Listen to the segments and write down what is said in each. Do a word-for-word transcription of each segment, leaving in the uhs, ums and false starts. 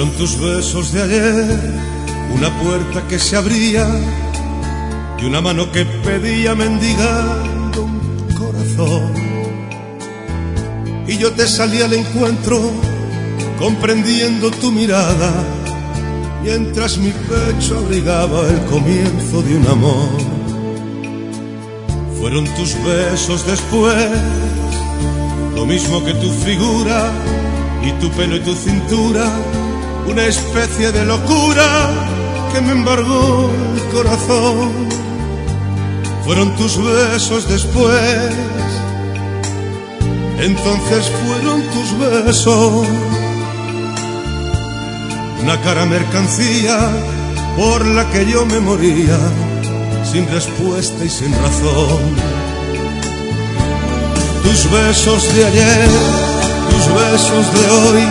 Fueron tus besos de ayer, una puerta que se abría y una mano que pedía mendigando un corazón. Y yo te salí al encuentro comprendiendo tu mirada, mientras mi pecho abrigaba el comienzo de un amor. Fueron tus besos después, lo mismo que tu figura y tu pelo y tu cintura, una especie de locura que me embargó el corazón. Fueron tus besos después, entonces fueron tus besos, una cara mercancía por la que yo me moría, sin respuesta y sin razón. Tus besos de ayer, tus besos de hoy,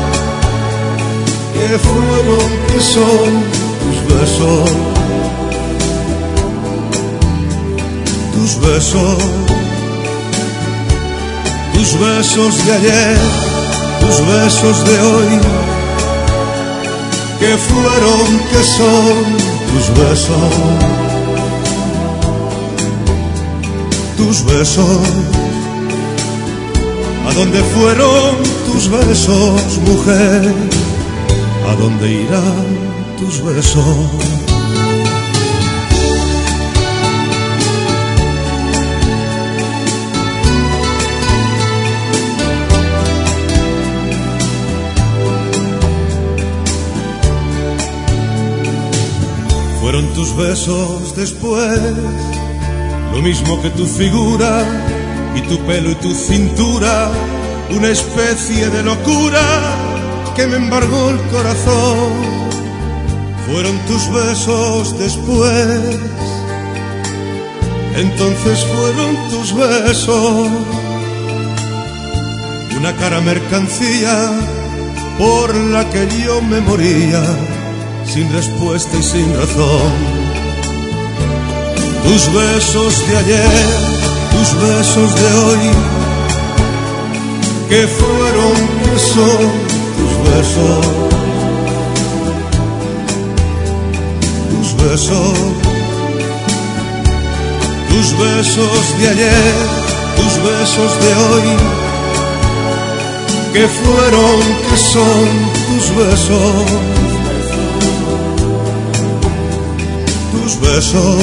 que fueron, que son tus besos, tus besos, tus besos de ayer, tus besos de hoy, que fueron, que son tus besos, tus besos. ¿A dónde fueron tus besos, mujer? ¿A dónde irán tus besos? Fueron tus besos después, lo mismo que tu figura y tu pelo y tu cintura, una especie de locura que me embargó el corazón. Fueron tus besos después, entonces fueron tus besos, una cara mercancía por la que yo me moría, sin respuesta y sin razón. Tus besos de ayer, tus besos de hoy, que fueron, que son tus besos, tus besos, tus besos de ayer, tus besos de hoy, que fueron, que son tus besos, tus besos.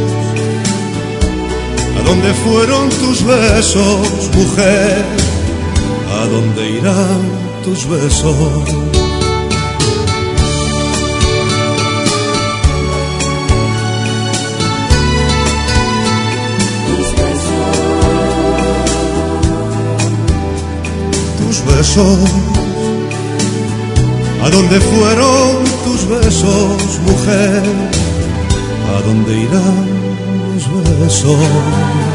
¿A dónde fueron tus besos, mujer? ¿A dónde irán tus besos? Tus besos. ¿A dónde fueron tus besos, mujer? ¿A dónde irán los besos?